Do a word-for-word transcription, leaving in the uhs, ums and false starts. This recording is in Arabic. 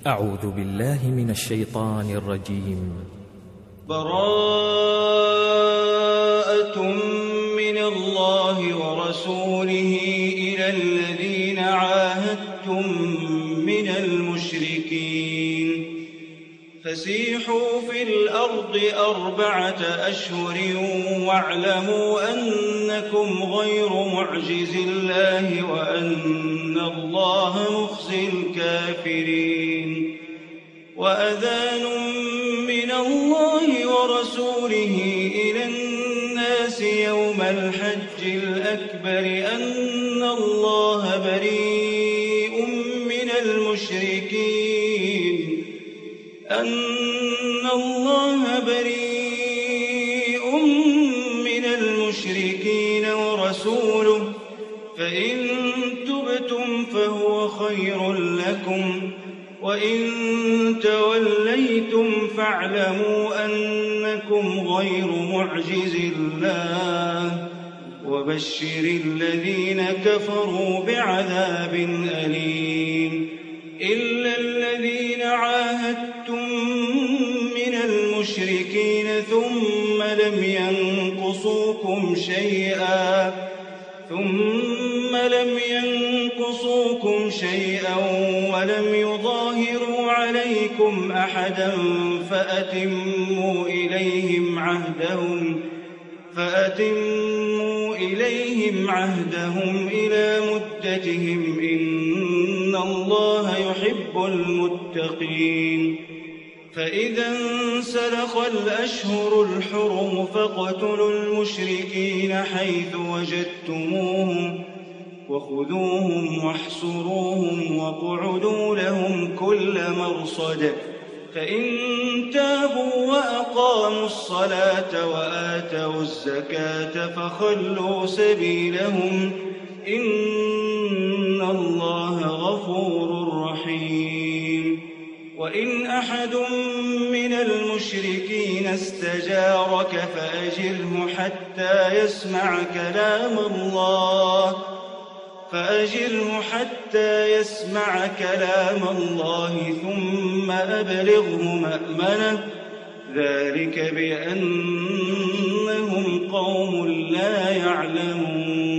أعوذ بالله من الشيطان الرجيم. براءة من الله ورسوله إلى الذين عاهدتم من المشركين فسيحوا في الأرض أربعة أشهر واعلموا أنكم غير معجز الله وأن الله مخزي الكافرين. وأذان من الله ورسوله إلى الناس يوم الحج الأكبر أن الله بريء من المشركين أن الله بريء من المشركين ورسوله فإن تبتم فهو خير لكم وإن توليتم فاعلموا أنكم غير معجز الله وبشر الذين كفروا بعذاب أليم. إلا الذين عاهدتم من المشركين ثم لم ينقصوكم شيئا ثم لم ينقصوكم شيئا ولم يظاهروا عليكم أحدا فأتموا إليهم عهدهم فأتموا إليهم عهدهم إلى مدتهم إن الله يحب المتقين. فإذا انسلخ الأشهر الحرم فاقتلوا المشركين حيث وجدتموهم وخذوهم واحصروهم واقعدوا لهم كل مرصد فإن تابوا وأقاموا الصلاة وآتوا الزكاة فخلوا سبيلهم إن الله غفور رحيم. وإن أحد من المشركين استجارك فأجره حتى يسمع كلام الله فأجره حتى يسمع كلام الله ثم أبلغه مأمنه ذلك بأنهم قوم لا يعلمون.